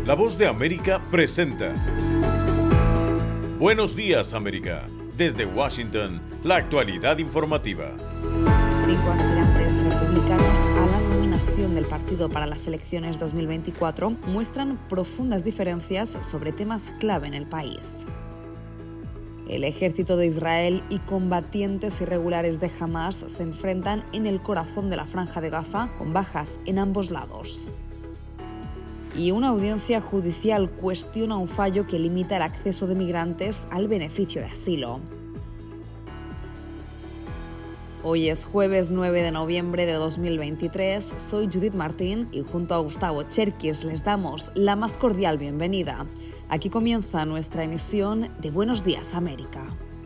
La Voz de América presenta Buenos Días, América. Desde Washington, la actualidad informativa. 5 aspirantes republicanos a la nominación del partido para las elecciones 2024 muestran profundas diferencias sobre temas clave en el país. El ejército de Israel y combatientes irregulares de Hamas se enfrentan en el corazón de la Franja de Gaza, con bajas en ambos lados. Y una audiencia judicial cuestiona un fallo que limita el acceso de migrantes al beneficio de asilo. Hoy es jueves 9 de noviembre de 2023, soy Judith Martín y junto a Gustavo Cherkis les damos la más cordial bienvenida. Aquí comienza nuestra emisión de Buenos Días, América.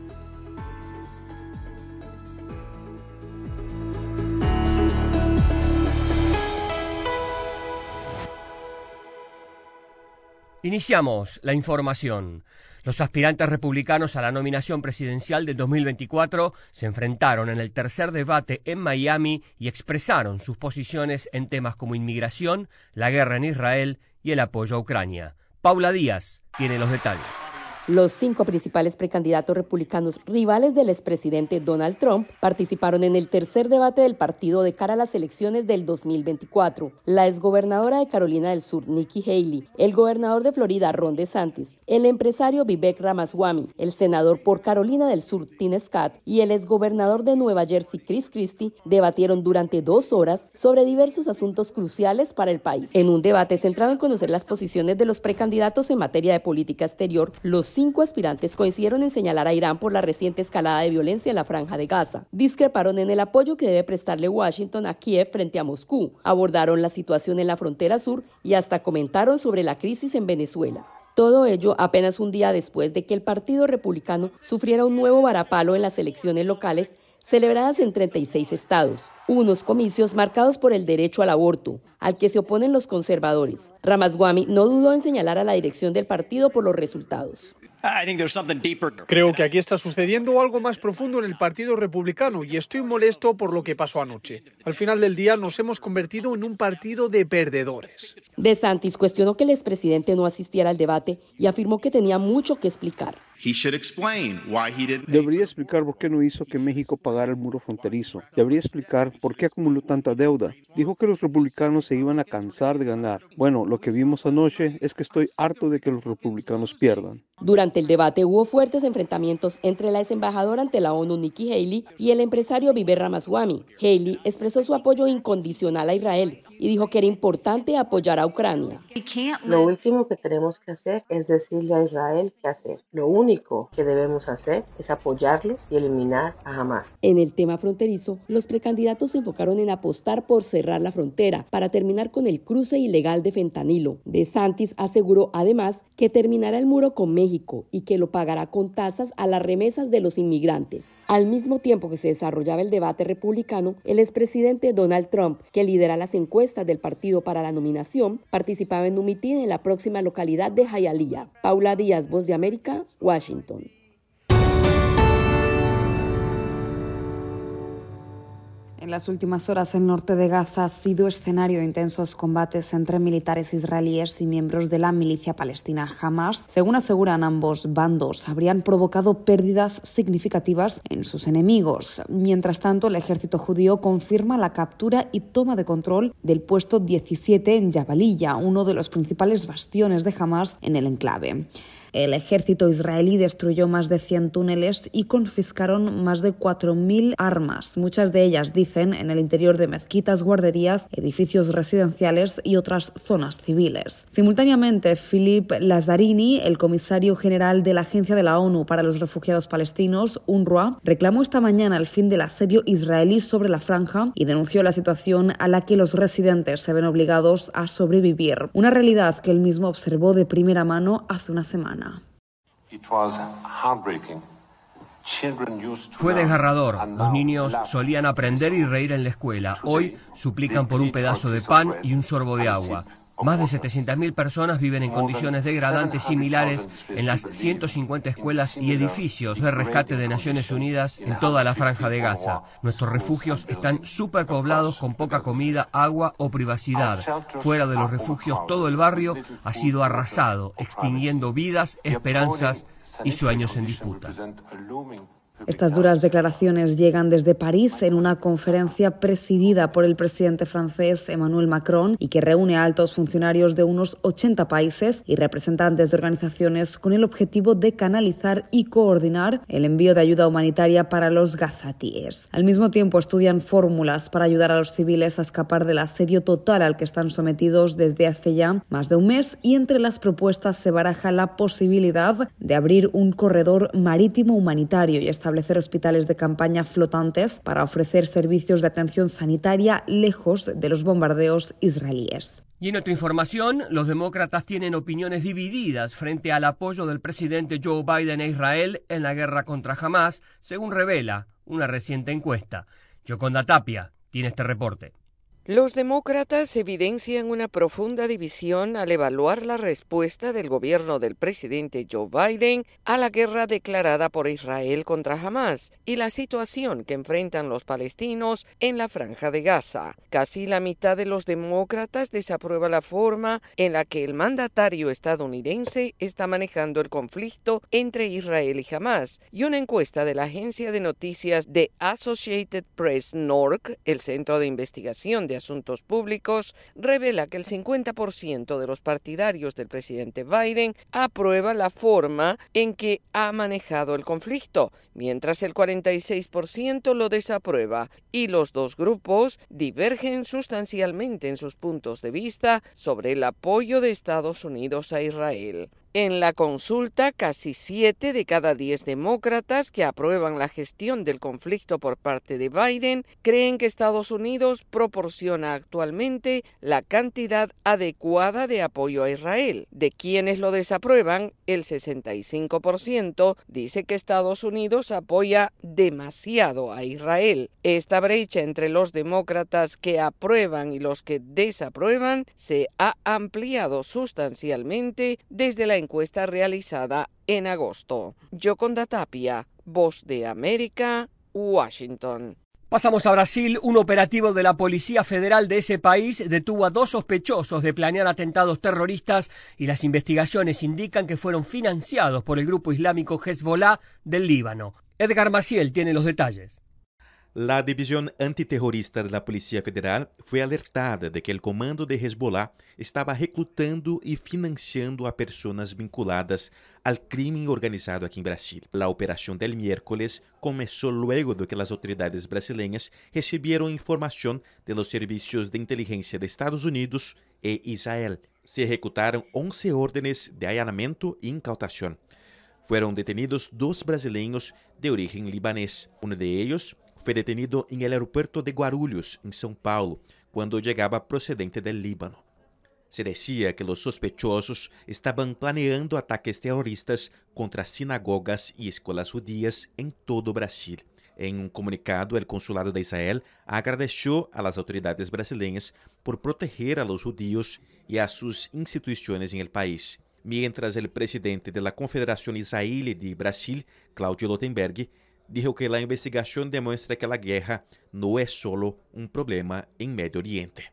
Iniciamos la información. Los aspirantes republicanos a la nominación presidencial de 2024 se enfrentaron en el tercer debate en Miami y expresaron sus posiciones en temas como inmigración, la guerra en Israel y el apoyo a Ucrania. Paula Díaz tiene los detalles. Los 5 principales precandidatos republicanos rivales del expresidente Donald Trump participaron en el tercer debate del partido de cara a las elecciones del 2024. La exgobernadora de Carolina del Sur, Nikki Haley, el gobernador de Florida, Ron DeSantis, el empresario Vivek Ramaswamy, el senador por Carolina del Sur, Tim Scott, y el exgobernador de Nueva Jersey, Chris Christie, debatieron durante 2 horas sobre diversos asuntos cruciales para el país. En un debate centrado en conocer las posiciones de los precandidatos en materia de política exterior, los 5 aspirantes coincidieron en señalar a Irán por la reciente escalada de violencia en la Franja de Gaza. Discreparon en el apoyo que debe prestarle Washington a Kiev frente a Moscú. Abordaron la situación en la frontera sur y hasta comentaron sobre la crisis en Venezuela. Todo ello apenas un día después de que el Partido Republicano sufriera un nuevo varapalo en las elecciones locales celebradas en 36 estados. Unos comicios marcados por el derecho al aborto, al que se oponen los conservadores. Ramaswamy no dudó en señalar a la dirección del partido por los resultados. Creo que aquí está sucediendo algo más profundo en el Partido Republicano y estoy molesto por lo que pasó anoche. Al final del día nos hemos convertido en un partido de perdedores. DeSantis cuestionó que el expresidente no asistiera al debate y afirmó que tenía mucho que explicar. Debería explicar por qué no hizo que México pagara el muro fronterizo. Debería explicar por qué acumuló tanta deuda. Dijo que los republicanos se iban a cansar de ganar. Bueno, lo que vimos anoche es que estoy harto de que los republicanos pierdan. Durante el debate hubo fuertes enfrentamientos entre la exembajadora ante la ONU, Nikki Haley, y el empresario Vivek Ramaswamy. Haley expresó su apoyo incondicional a Israel y dijo que era importante apoyar a Ucrania. Lo último que tenemos que hacer es decirle a Israel qué hacer. Lo único que debemos hacer es apoyarlos y eliminar a Hamas. En el tema fronterizo, los precandidatos se enfocaron en apostar por cerrar la frontera para terminar con el cruce ilegal de fentanilo. DeSantis aseguró además que terminará el muro con México y que lo pagará con tasas a las remesas de los inmigrantes. Al mismo tiempo que se desarrollaba el debate republicano, el expresidente Donald Trump, que lidera las encuestas del partido para la nominación, participaba en un mitin en la próxima localidad de Hialeah. Paula Díaz, Voz de América, Washington. En las últimas horas, el norte de Gaza ha sido escenario de intensos combates entre militares israelíes y miembros de la milicia palestina Hamas. Según aseguran ambos bandos, habrían provocado pérdidas significativas en sus enemigos. Mientras tanto, el ejército judío confirma la captura y toma de control del puesto 17 en Jabalilla, uno de los principales bastiones de Hamas en el enclave. El ejército israelí destruyó más de 100 túneles y confiscaron más de 4.000 armas, muchas de ellas, dicen, en el interior de mezquitas, guarderías, edificios residenciales y otras zonas civiles. Simultáneamente, Philip Lazzarini, el comisario general de la Agencia de la ONU para los Refugiados Palestinos, UNRWA, reclamó esta mañana el fin del asedio israelí sobre la franja y denunció la situación a la que los residentes se ven obligados a sobrevivir, una realidad que él mismo observó de primera mano hace una semana. Fue desgarrador. Los niños solían aprender y reír en la escuela. Hoy suplican por un pedazo de pan y un sorbo de agua. Más de 700.000 personas viven en condiciones degradantes similares en las 150 escuelas y edificios de rescate de Naciones Unidas en toda la franja de Gaza. Nuestros refugios están superpoblados con poca comida, agua o privacidad. Fuera de los refugios, todo el barrio ha sido arrasado, extinguiendo vidas, esperanzas y sueños en disputa. Estas duras declaraciones llegan desde París en una conferencia presidida por el presidente francés Emmanuel Macron y que reúne a altos funcionarios de unos 80 países y representantes de organizaciones con el objetivo de canalizar y coordinar el envío de ayuda humanitaria para los gazatíes. Al mismo tiempo estudian fórmulas para ayudar a los civiles a escapar del asedio total al que están sometidos desde hace ya más de un mes, y entre las propuestas se baraja la posibilidad de abrir un corredor marítimo humanitario y establecer hospitales de campaña flotantes para ofrecer servicios de atención sanitaria lejos de los bombardeos israelíes. Y en otra información, los demócratas tienen opiniones divididas frente al apoyo del presidente Joe Biden a Israel en la guerra contra Hamás, según revela una reciente encuesta. Yoconda Tapia tiene este reporte. Los demócratas evidencian una profunda división al evaluar la respuesta del gobierno del presidente Joe Biden a la guerra declarada por Israel contra Hamás y la situación que enfrentan los palestinos en la franja de Gaza. Casi la mitad de los demócratas desaprueba la forma en la que el mandatario estadounidense está manejando el conflicto entre Israel y Hamás, y una encuesta de la agencia de noticias de Associated Press NORC, el Centro de Investigación de Asuntos Públicos, revela que el 50% de los partidarios del presidente Biden aprueba la forma en que ha manejado el conflicto, mientras el 46% lo desaprueba, y los dos grupos divergen sustancialmente en sus puntos de vista sobre el apoyo de Estados Unidos a Israel. En la consulta, casi 7 de cada 10 demócratas que aprueban la gestión del conflicto por parte de Biden creen que Estados Unidos proporciona actualmente la cantidad adecuada de apoyo a Israel. De quienes lo desaprueban, el 65% dice que Estados Unidos apoya demasiado a Israel. Esta brecha entre los demócratas que aprueban y los que desaprueban se ha ampliado sustancialmente desde la encuesta realizada en agosto. Yoconda Tapia, Voz de América, Washington. Pasamos a Brasil. Un operativo de la Policía Federal de ese país detuvo a 2 sospechosos de planear atentados terroristas y las investigaciones indican que fueron financiados por el grupo islámico Hezbollah del Líbano. Edgar Maciel tiene los detalles. La División Antiterrorista de la Policía Federal fue alertada de que el comando de Hezbollah estaba reclutando y financiando a personas vinculadas al crimen organizado aquí en Brasil. La operación del miércoles comenzó luego de que las autoridades brasileñas recibieron información de los servicios de inteligencia de Estados Unidos e Israel. Se ejecutaron 11 órdenes de allanamiento e incautación. Fueron detenidos 2 brasileños de origen libanés. Uno de ellos fue detenido en el aeropuerto de Guarulhos, en São Paulo, cuando llegaba procedente del Líbano. Se decía que los sospechosos estaban planeando ataques terroristas contra sinagogas y escuelas judías en todo Brasil. En un comunicado, el Consulado de Israel agradeció a las autoridades brasileñas por proteger a los judíos y a sus instituciones en el país, mientras el presidente de la Confederación Israelí de Brasil, Claudio Lottenberg, dijo que la investigación demuestra que la guerra no es solo un problema en Medio Oriente.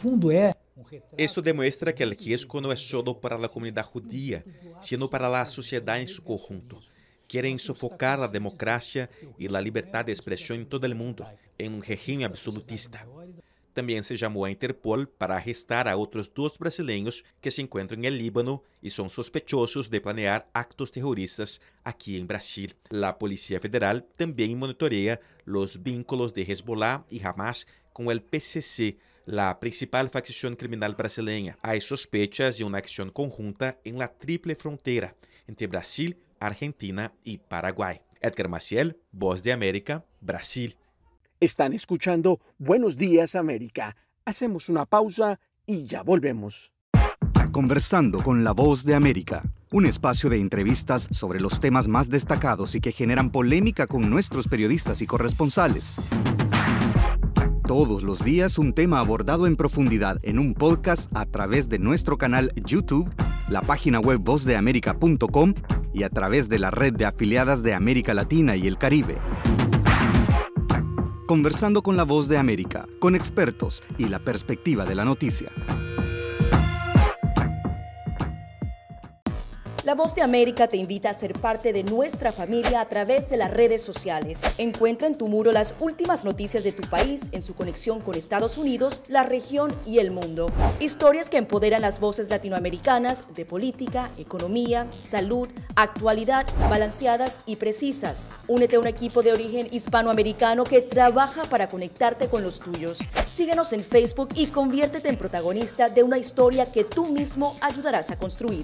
Esto demuestra que el riesgo no es solo para la comunidad judía, sino para la sociedad en su conjunto. Quieren sofocar la democracia y la libertad de expresión en todo el mundo, en un régimen absolutista. También se llamó a Interpol para arrestar a otros 2 brasileños que se encuentran en el Líbano y son sospechosos de planear actos terroristas aquí en Brasil. La Policía Federal también monitorea los vínculos de Hezbollah y Hamás con el PCC, la principal facción criminal brasileña. Hay sospechas de una acción conjunta en la triple frontera entre Brasil, Argentina y Paraguay. Edgar Maciel, Voz de América, Brasil. Están escuchando Buenos Días América. Hacemos una pausa y ya volvemos. Conversando con la Voz de América, un espacio de entrevistas sobre los temas más destacados y que generan polémica con nuestros periodistas y corresponsales. Todos los días un tema abordado en profundidad en un podcast a través de nuestro canal YouTube, la página web vozdeamerica.com y a través de la red de afiliadas de América Latina y el Caribe. Conversando con la Voz de América, con expertos y la perspectiva de la noticia. La Voz de América te invita a ser parte de nuestra familia a través de las redes sociales. Encuentra en tu muro las últimas noticias de tu país en su conexión con Estados Unidos, la región y el mundo. Historias que empoderan las voces latinoamericanas de política, economía, salud, actualidad, balanceadas y precisas. Únete a un equipo de origen hispanoamericano que trabaja para conectarte con los tuyos. Síguenos en Facebook y conviértete en protagonista de una historia que tú mismo ayudarás a construir.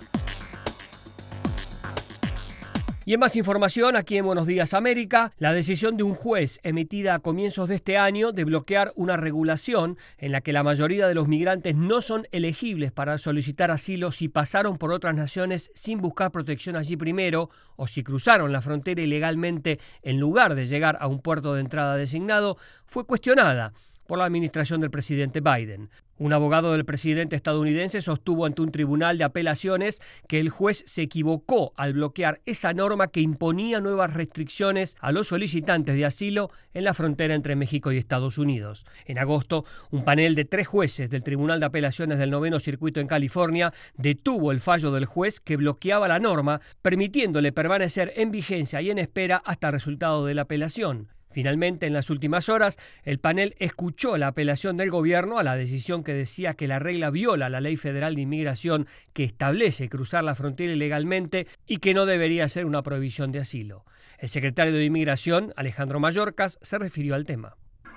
Y en más información, aquí en Buenos Días América, la decisión de un juez emitida a comienzos de este año de bloquear una regulación en la que la mayoría de los migrantes no son elegibles para solicitar asilo si pasaron por otras naciones sin buscar protección allí primero o si cruzaron la frontera ilegalmente en lugar de llegar a un puerto de entrada designado, fue cuestionada por la administración del presidente Biden. Un abogado del presidente estadounidense sostuvo ante un tribunal de apelaciones que el juez se equivocó al bloquear esa norma que imponía nuevas restricciones a los solicitantes de asilo en la frontera entre México y Estados Unidos. En agosto, un panel de 3 jueces del Tribunal de Apelaciones del 9º Circuito en California detuvo el fallo del juez que bloqueaba la norma, permitiéndole permanecer en vigencia y en espera hasta el resultado de la apelación. Finalmente, en las últimas horas, el panel escuchó la apelación del gobierno a la decisión que decía que la regla viola la ley federal de inmigración que establece cruzar la frontera ilegalmente y que no debería ser una prohibición de asilo. El secretario de Inmigración, Alejandro Mayorkas, se refirió al tema.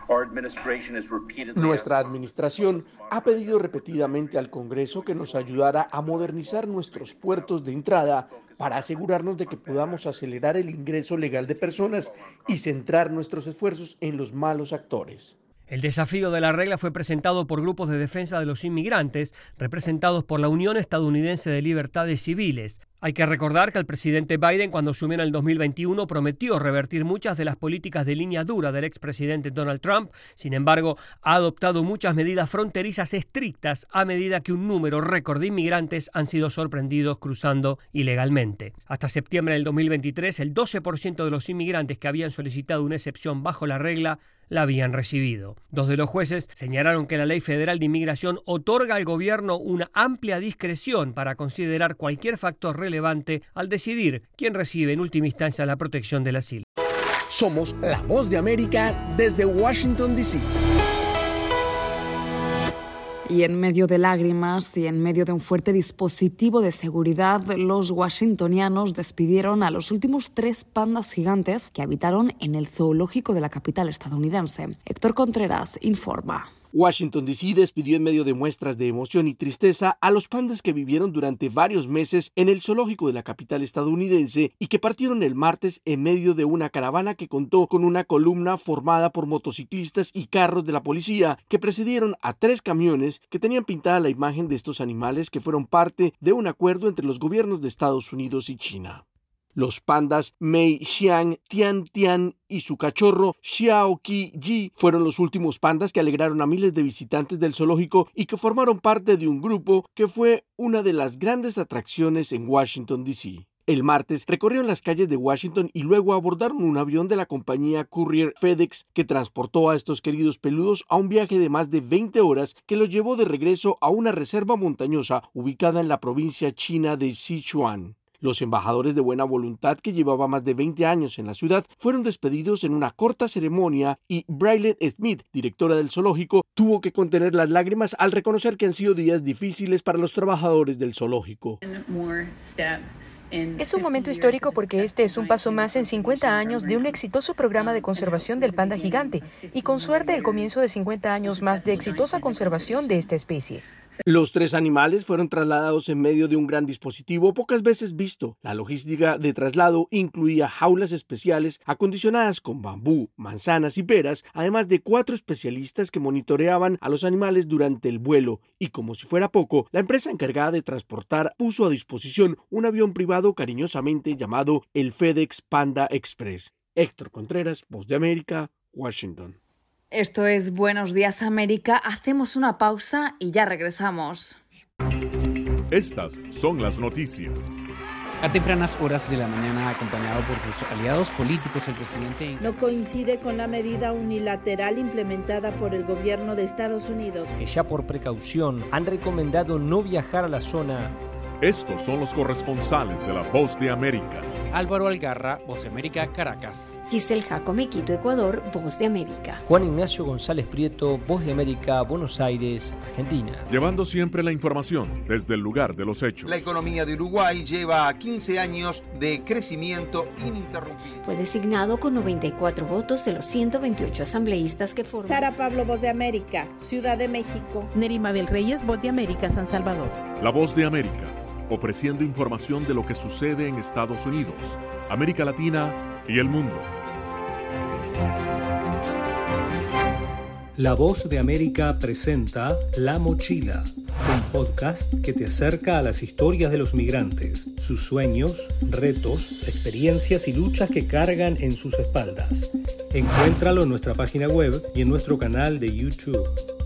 Nuestra administración ha pedido repetidamente al Congreso que nos ayudara a modernizar nuestros puertos de entrada para asegurarnos de que podamos acelerar el ingreso legal de personas y centrar nuestros esfuerzos en los malos actores. El desafío de la regla fue presentado por grupos de defensa de los inmigrantes, representados por la Unión Estadounidense de Libertades Civiles. Hay que recordar que el presidente Biden, cuando asumió en el 2021, prometió revertir muchas de las políticas de línea dura del expresidente Donald Trump. Sin embargo, ha adoptado muchas medidas fronterizas estrictas a medida que un número récord de inmigrantes han sido sorprendidos cruzando ilegalmente. Hasta septiembre del 2023, el 12% de los inmigrantes que habían solicitado una excepción bajo la regla la habían recibido. 2 de los jueces señalaron que la Ley Federal de Inmigración otorga al gobierno una amplia discreción para considerar cualquier factor relevante al decidir quién recibe en última instancia la protección del asilo. Somos la Voz de América desde Washington, D.C. Y en medio de lágrimas y en medio de un fuerte dispositivo de seguridad, los washingtonianos despidieron a los últimos 3 pandas gigantes que habitaron en el zoológico de la capital estadounidense. Héctor Contreras informa. Washington, D.C. despidió en medio de muestras de emoción y tristeza a los pandas que vivieron durante varios meses en el zoológico de la capital estadounidense y que partieron el martes en medio de una caravana que contó con una columna formada por motociclistas y carros de la policía que precedieron a 3 camiones que tenían pintada la imagen de estos animales que fueron parte de un acuerdo entre los gobiernos de Estados Unidos y China. Los pandas Mei Xiang, Tian Tian y su cachorro Xiao Qi Ji fueron los últimos pandas que alegraron a miles de visitantes del zoológico y que formaron parte de un grupo que fue una de las grandes atracciones en Washington, D.C. El martes recorrieron las calles de Washington y luego abordaron un avión de la compañía Courier FedEx que transportó a estos queridos peludos a un viaje de más de 20 horas que los llevó de regreso a una reserva montañosa ubicada en la provincia china de Sichuan. Los embajadores de buena voluntad que llevaba más de 20 años en la ciudad fueron despedidos en una corta ceremonia y Briley Smith, directora del zoológico, tuvo que contener las lágrimas al reconocer que han sido días difíciles para los trabajadores del zoológico. Es un momento histórico porque este es un paso más en 50 años de un exitoso programa de conservación del panda gigante y con suerte el comienzo de 50 años más de exitosa conservación de esta especie. Los 3 animales fueron trasladados en medio de un gran dispositivo pocas veces visto. La logística de traslado incluía jaulas especiales acondicionadas con bambú, manzanas y peras, además de 4 especialistas que monitoreaban a los animales durante el vuelo. Y como si fuera poco, la empresa encargada de transportar puso a disposición un avión privado cariñosamente llamado el FedEx Panda Express. Héctor Contreras, Voz de América, Washington. Esto es Buenos Días América. Hacemos una pausa y ya regresamos. Estas son las noticias. A tempranas horas de la mañana, acompañado por sus aliados políticos, el presidente no coincide con la medida unilateral implementada por el gobierno de Estados Unidos, que ya por precaución han recomendado no viajar a la zona. Estos son los corresponsales de La Voz de América. Álvaro Algarra, Voz de América, Caracas. Giselle Jacome, Quito, Ecuador, Voz de América. Juan Ignacio González Prieto, Voz de América, Buenos Aires, Argentina. Llevando siempre la información desde el lugar de los hechos. La economía de Uruguay lleva 15 años de crecimiento ininterrumpido. Fue designado con 94 votos de los 128 asambleístas que forman. Sara Pablo, Voz de América, Ciudad de México. Nerima Bel Reyes, Voz de América, San Salvador. La Voz de América, ofreciendo información de lo que sucede en Estados Unidos, América Latina y el mundo. La Voz de América presenta La Mochila, un podcast que te acerca a las historias de los migrantes, sus sueños, retos, experiencias y luchas que cargan en sus espaldas. Encuéntralo en nuestra página web y en nuestro canal de YouTube.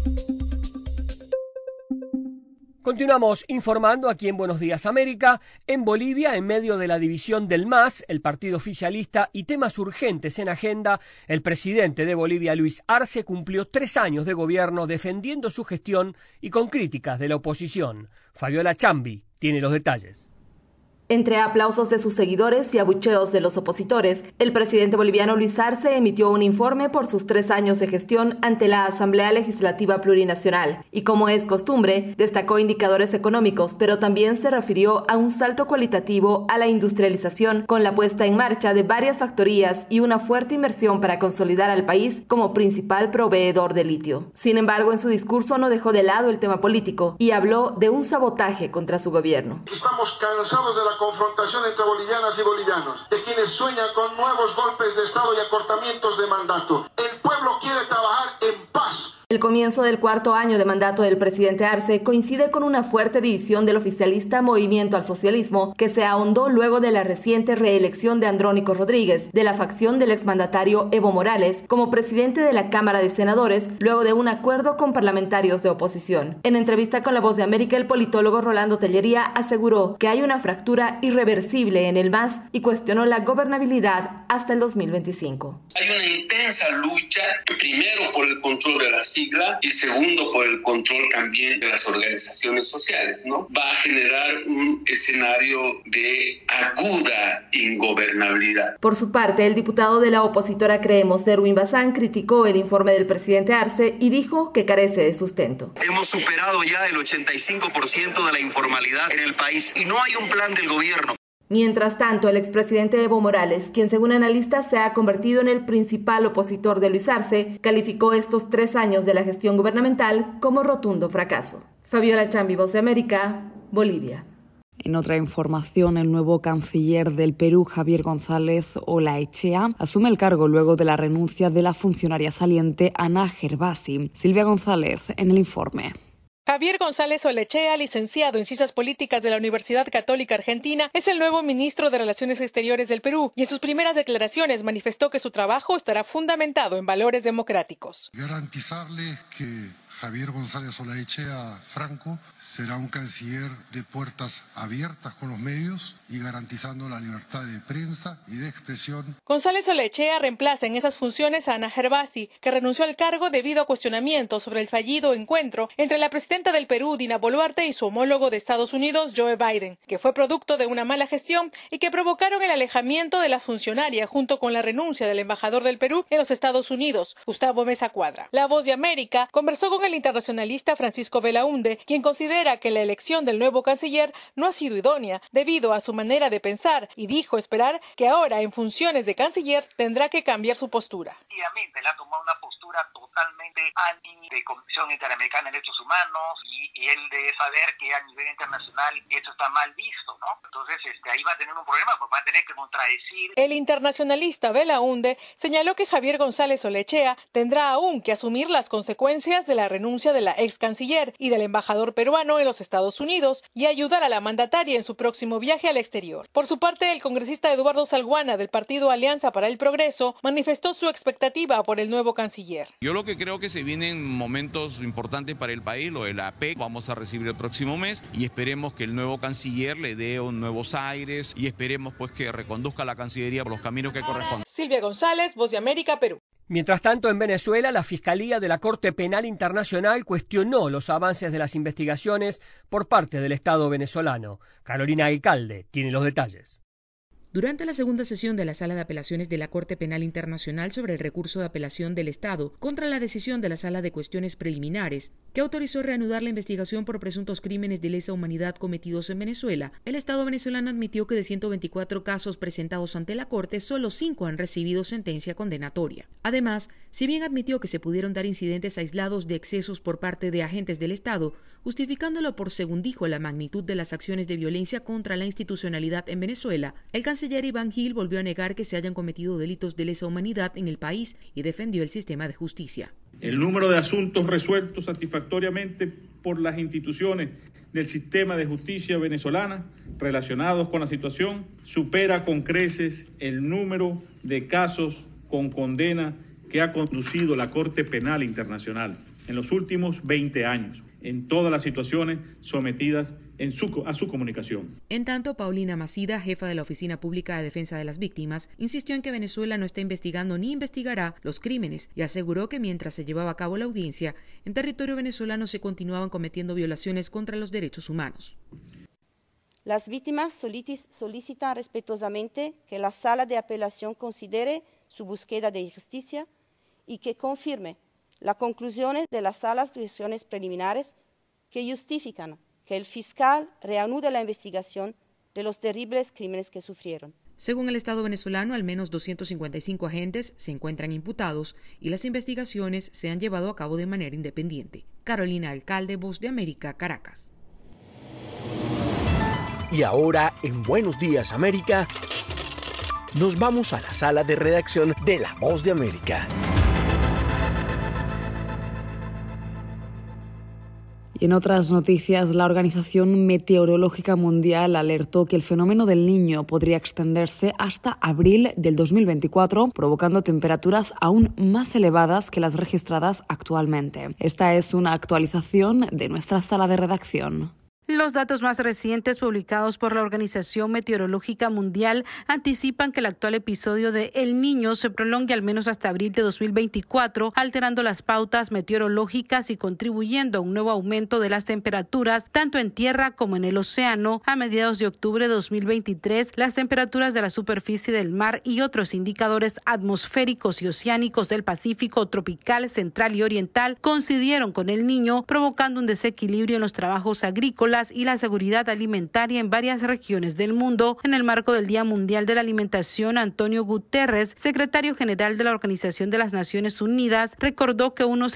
Continuamos informando aquí en Buenos Días América. En Bolivia, en medio de la división del MAS, el partido oficialista, y temas urgentes en agenda, el presidente de Bolivia, Luis Arce, cumplió 3 años de gobierno defendiendo su gestión y con críticas de la oposición. Fabiola Chambi tiene los detalles. Entre aplausos de sus seguidores y abucheos de los opositores, el presidente boliviano Luis Arce emitió un informe por sus 3 años de gestión ante la Asamblea Legislativa Plurinacional y, como es costumbre, destacó indicadores económicos, pero también se refirió a un salto cualitativo a la industrialización con la puesta en marcha de varias factorías y una fuerte inversión para consolidar al país como principal proveedor de litio. Sin embargo, en su discurso no dejó de lado el tema político y habló de un sabotaje contra su gobierno. Estamos cansados de la confrontación entre bolivianas y bolivianos, de quienes sueñan con nuevos golpes de Estado y acortamientos de mandato. El pueblo quiere trabajar en paz. El comienzo del 4º año de mandato del presidente Arce coincide con una fuerte división del oficialista Movimiento al Socialismo, que se ahondó luego de la reciente reelección de Andrónico Rodríguez, de la facción del exmandatario Evo Morales, como presidente de la Cámara de Senadores, luego de un acuerdo con parlamentarios de oposición. En entrevista con La Voz de América, el politólogo Rolando Tellería aseguró que hay una fractura irreversible en el MAS y cuestionó la gobernabilidad hasta el 2025. Hay una intensa lucha, primero por el control de las sigla y segundo por el control también de las organizaciones sociales, ¿no? Va a generar un escenario de aguda ingobernabilidad. Por su parte, el diputado de la opositora Creemos, Erwin Bazán, criticó el informe del presidente Arce y dijo que carece de sustento. Hemos superado ya el 85% de la informalidad en el país y no hay un plan del gobierno. Mientras tanto, el expresidente Evo Morales, quien según analistas se ha convertido en el principal opositor de Luis Arce, calificó estos 3 años de la gestión gubernamental como rotundo fracaso. Fabiola Chambi, Voz de América, Bolivia. En otra información, el nuevo canciller del Perú, Javier González Olaechea, asume el cargo luego de la renuncia de la funcionaria saliente Ana Gervasi. Silvia González, en el informe. Javier González Olaechea, licenciado en Ciencias Políticas de la Universidad Católica Argentina, es el nuevo ministro de Relaciones Exteriores del Perú y en sus primeras declaraciones manifestó que su trabajo estará fundamentado en valores democráticos. Garantizarle que Javier González Olaechea Franco será un canciller de puertas abiertas con los medios y garantizando la libertad de prensa y de expresión. González Olaechea reemplaza en esas funciones a Ana Gervasi, que renunció al cargo debido a cuestionamientos sobre el fallido encuentro entre la presidenta del Perú, Dina Boluarte, y su homólogo de Estados Unidos, Joe Biden, que fue producto de una mala gestión y que provocaron el alejamiento de la funcionaria junto con la renuncia del embajador del Perú en los Estados Unidos, Gustavo Meza Cuadra. La Voz de América conversó con el internacionalista Francisco Belaúnde, quien considera que la elección del nuevo canciller no ha sido idónea debido a su manera de pensar y dijo esperar que ahora en funciones de canciller tendrá que cambiar su postura. Efectivamente, él ha tomado una postura totalmente anti de Comisión Interamericana de Derechos Humanos y y él debe saber que a nivel internacional eso está mal visto, ¿no? Entonces ahí va a tener un problema, pues va a tener que contradecir. El internacionalista Belaúnde señaló que Javier González Olechea tendrá aún que asumir las consecuencias de la renuncia de la ex canciller y del embajador peruano en los Estados Unidos y ayudar a la mandataria en su próximo viaje al exterior. Por su parte, el congresista Eduardo Salguana del partido Alianza para el Progreso manifestó su expectativa por el nuevo canciller. Yo lo que creo que se vienen momentos importantes para el país, lo de la APEC, vamos a recibir el próximo mes y esperemos que el nuevo canciller le dé nuevos aires y esperemos pues que reconduzca la Cancillería por los caminos que corresponden. Silvia González, Voz de América, Perú. Mientras tanto, en Venezuela, la Fiscalía de la Corte Penal Internacional cuestionó los avances de las investigaciones por parte del Estado venezolano. Carolina Alcalde tiene los detalles. Durante la segunda sesión de la Sala de Apelaciones de la Corte Penal Internacional sobre el recurso de apelación del Estado contra la decisión de la Sala de Cuestiones Preliminares, que autorizó reanudar la investigación por presuntos crímenes de lesa humanidad cometidos en Venezuela, el Estado venezolano admitió que de 124 casos presentados ante la Corte, solo 5 han recibido sentencia condenatoria. Además, si bien admitió que se pudieron dar incidentes aislados de excesos por parte de agentes del Estado, justificándolo por, según dijo, la magnitud de las acciones de violencia contra la institucionalidad en Venezuela, el canciller Iván Gil volvió a negar que se hayan cometido delitos de lesa humanidad en el país y defendió el sistema de justicia. El número de asuntos resueltos satisfactoriamente por las instituciones del sistema de justicia venezolana relacionados con la situación supera con creces el número de casos con condena que ha conducido la Corte Penal Internacional en los últimos 20 años, en todas las situaciones sometidas a su comunicación. En tanto, Paulina Macida, jefa de la Oficina Pública de Defensa de las Víctimas, insistió en que Venezuela no está investigando ni investigará los crímenes y aseguró que mientras se llevaba a cabo la audiencia, en territorio venezolano se continuaban cometiendo violaciones contra los derechos humanos. Las víctimas solicitan respetuosamente que la Sala de Apelación considere su búsqueda de justicia y que confirme las conclusiones de las salas de cuestiones preliminares que justifican que el fiscal reanude la investigación de los terribles crímenes que sufrieron. Según el Estado venezolano, al menos 255 agentes se encuentran imputados y las investigaciones se han llevado a cabo de manera independiente. Carolina Alcalde, Voz de América, Caracas. Y ahora, en Buenos Días América, nos vamos a la sala de redacción de La Voz de América. Y en otras noticias, la Organización Meteorológica Mundial alertó que el fenómeno del Niño podría extenderse hasta abril del 2024, provocando temperaturas aún más elevadas que las registradas actualmente. Esta es una actualización de nuestra sala de redacción. Los datos más recientes publicados por la Organización Meteorológica Mundial anticipan que el actual episodio de El Niño se prolongue al menos hasta abril de 2024, alterando las pautas meteorológicas y contribuyendo a un nuevo aumento de las temperaturas tanto en tierra como en el océano. A mediados de octubre de 2023, las temperaturas de la superficie del mar y otros indicadores atmosféricos y oceánicos del Pacífico tropical, central y oriental coincidieron con El Niño, provocando un desequilibrio en los trabajos agrícolas y la seguridad alimentaria en varias regiones del mundo. En el marco del Día Mundial de la Alimentación, Antonio Guterres, secretario general de la Organización de las Naciones Unidas, recordó que unos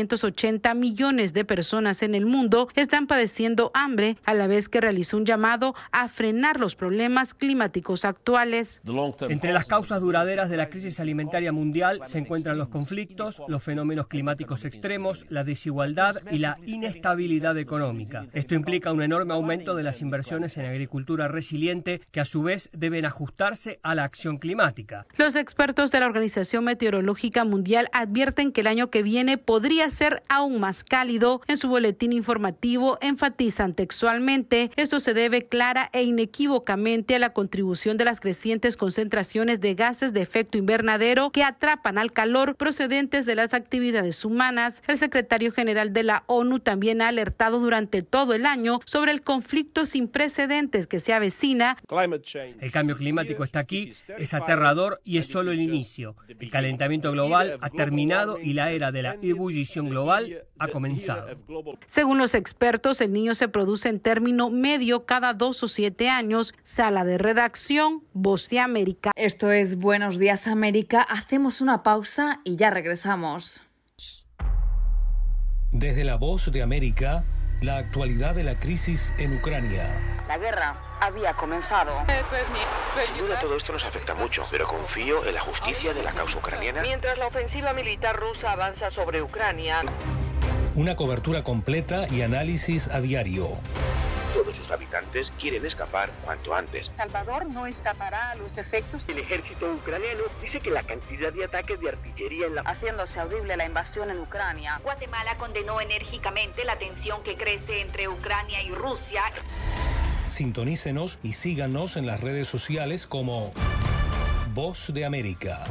780 millones de personas en el mundo están padeciendo hambre, a la vez que realizó un llamado a frenar los problemas climáticos actuales. Entre las causas duraderas de la crisis alimentaria mundial se encuentran los conflictos, los fenómenos climáticos extremos, la desigualdad y la inestabilidad económica. Esto implica un enorme aumento de las inversiones en agricultura resiliente que a su vez deben ajustarse a la acción climática. Los expertos de la Organización Meteorológica Mundial advierten que el año que viene podría ser aún más cálido. En su boletín informativo enfatizan textualmente: esto se debe clara e inequívocamente a la contribución de las crecientes concentraciones de gases de efecto invernadero que atrapan al calor procedentes de las actividades humanas. El secretario general de la ONU también ha alertado durante todo el año sobre el conflicto sin precedentes que se avecina. El cambio climático está aquí, es aterrador y es solo el inicio. El calentamiento global ha terminado y la era de la ebullición global ha comenzado. Según los expertos, el Niño se produce en término medio cada 2 o 7 años. Sala de redacción, Voz de América. Esto es Buenos Días América. Hacemos una pausa y ya regresamos. Desde La Voz de América, La actualidad de la crisis en Ucrania. La guerra había comenzado. Sin duda todo esto nos afecta mucho, pero confío en la justicia de la causa ucraniana. Mientras la ofensiva militar rusa avanza sobre Ucrania. Una cobertura completa y análisis a diario. Todos sus habitantes quieren escapar cuanto antes. Salvador no escapará a los efectos. El ejército ucraniano dice que la cantidad de ataques de artillería en la... Haciéndose audible la invasión en Ucrania. Guatemala condenó enérgicamente la tensión que crece entre Ucrania y Rusia. Sintonícenos y síganos en las redes sociales como Voz de América.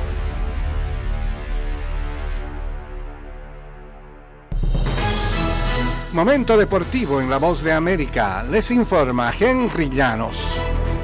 Momento deportivo en La Voz de América. Les informa Henry Llanos.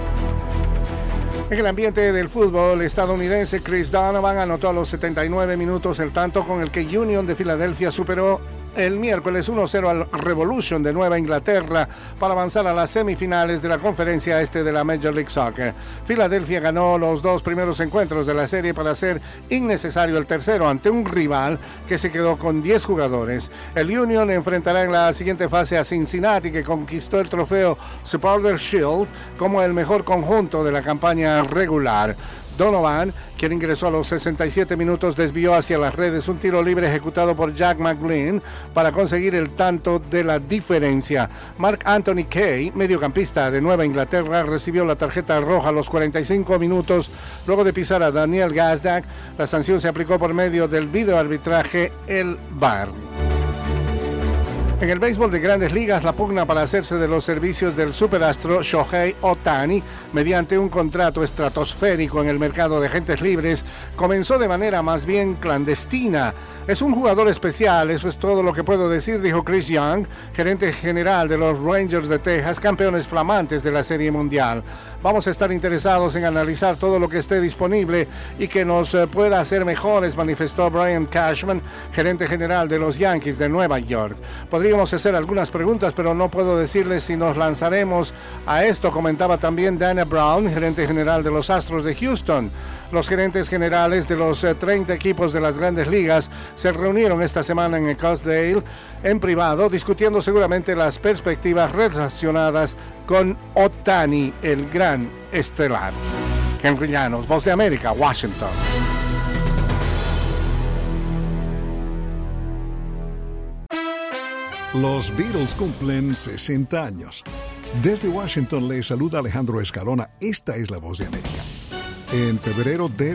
En el ambiente del fútbol estadounidense, Chris Donovan anotó a los 79 minutos el tanto con el que Union de Filadelfia superó el miércoles 1-0 al Revolution de Nueva Inglaterra para avanzar a las semifinales de la conferencia este de la Major League Soccer. Filadelfia ganó los 2 primeros encuentros de la serie para hacer innecesario el tercero ante un rival que se quedó con 10 jugadores. El Union enfrentará en la siguiente fase a Cincinnati, que conquistó el trofeo Supporter Shield como el mejor conjunto de la campaña regular. Donovan, quien ingresó a los 67 minutos, desvió hacia las redes un tiro libre ejecutado por Jack McGlynn para conseguir el tanto de la diferencia. Mark Anthony Kaye, mediocampista de Nueva Inglaterra, recibió la tarjeta roja a los 45 minutos luego de pisar a Daniel Gazdag. La sanción se aplicó por medio del videoarbitraje, el VAR. En el béisbol de Grandes Ligas, la pugna para hacerse de los servicios del superastro Shohei Ohtani mediante un contrato estratosférico en el mercado de agentes libres comenzó de manera más bien clandestina. Es un jugador especial, eso es todo lo que puedo decir, dijo Chris Young, gerente general de los Rangers de Texas, campeones flamantes de la Serie Mundial. Vamos a estar interesados en analizar todo lo que esté disponible y que nos pueda hacer mejores, manifestó Brian Cashman, gerente general de los Yankees de Nueva York. Podríamos hacer algunas preguntas, pero no puedo decirles si nos lanzaremos a esto, comentaba también Dana Brown, gerente general de los Astros de Houston. Los gerentes generales de los 30 equipos de las Grandes Ligas se reunieron esta semana en Scottsdale en privado, discutiendo seguramente las perspectivas relacionadas con Ohtani, el gran estelar. Henry Llanos, Voz de América, Washington. Los Beatles cumplen 60 años. Desde Washington les saluda Alejandro Escalona. Esta es la Voz de América. En febrero de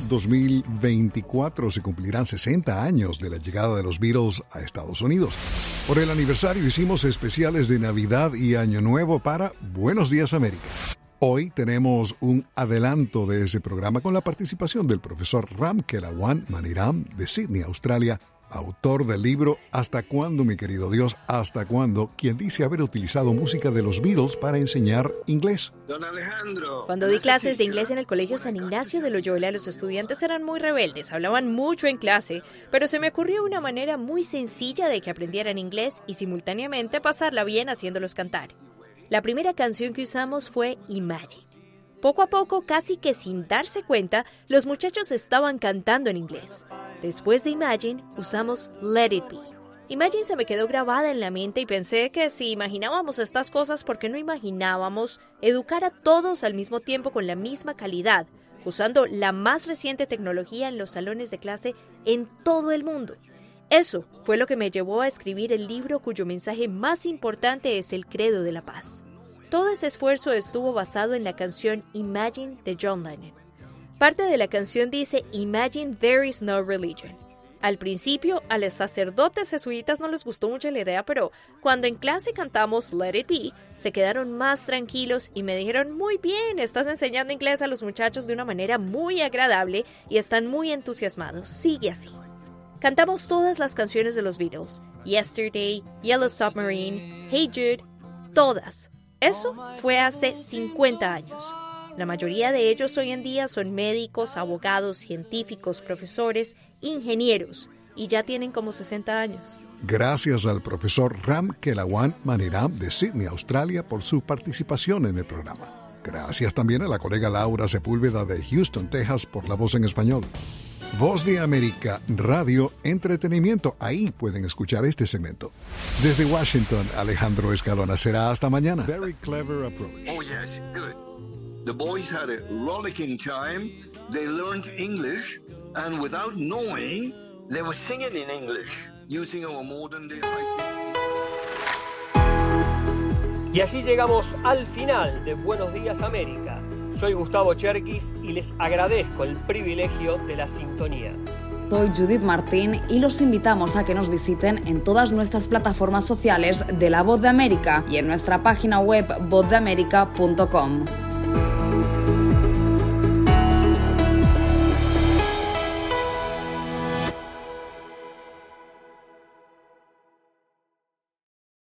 2024 se cumplirán 60 años de la llegada de los Beatles a Estados Unidos. Por el aniversario hicimos especiales de Navidad y Año Nuevo para Buenos Días América. Hoy tenemos un adelanto de ese programa con la participación del profesor Ram Kelawan Maniram de Sydney, Australia, autor del libro ¿Hasta cuándo, mi querido Dios? ¿Hasta cuándo? Quien dice haber utilizado música de los Beatles para enseñar inglés. Don Alejandro. Cuando di clases de inglés en el Colegio San Ignacio de Loyola, los estudiantes eran muy rebeldes, hablaban mucho en clase, pero se me ocurrió una manera muy sencilla de que aprendieran inglés y simultáneamente pasarla bien haciéndolos cantar. La primera canción que usamos fue Imagine. Poco a poco, casi que sin darse cuenta, los muchachos estaban cantando en inglés. Después de Imagine, usamos Let It Be. Imagine se me quedó grabada en la mente y pensé que si imaginábamos estas cosas, ¿por qué no imaginábamos educar a todos al mismo tiempo con la misma calidad, usando la más reciente tecnología en los salones de clase en todo el mundo? Eso fue lo que me llevó a escribir el libro cuyo mensaje más importante es el credo de la paz. Todo ese esfuerzo estuvo basado en la canción Imagine de John Lennon. Parte de la canción dice Imagine there is no religion. Al principio, a los sacerdotes jesuitas no les gustó mucho la idea, pero cuando en clase cantamos Let It Be, se quedaron más tranquilos y me dijeron, muy bien, estás enseñando inglés a los muchachos de una manera muy agradable y están muy entusiasmados, sigue así. Cantamos todas las canciones de los Beatles, Yesterday, Yellow Submarine, Hey Jude, todas. Eso fue hace 50 años. La mayoría de ellos hoy en día son médicos, abogados, científicos, profesores, ingenieros y ya tienen como 60 años. Gracias al profesor Ram Kelawan Maniram de Sydney, Australia, por su participación en el programa. Gracias también a la colega Laura Sepúlveda de Houston, Texas, por la voz en español. Voz de América, radio, entretenimiento. Ahí pueden escuchar este segmento. Desde Washington, Alejandro Escalona. Será hasta mañana. Very clever approach. Oh, yes, good. The boys had a rollicking time. They learned English, and without knowing, they were singing in English, using our modern day Y así llegamos al final de Buenos Días América. Soy Gustavo Cherkis y les agradezco el privilegio de la sintonía. Soy Judith Martín y los invitamos a que nos visiten en todas nuestras plataformas sociales de La Voz de América y en nuestra página web vozdeamerica.com.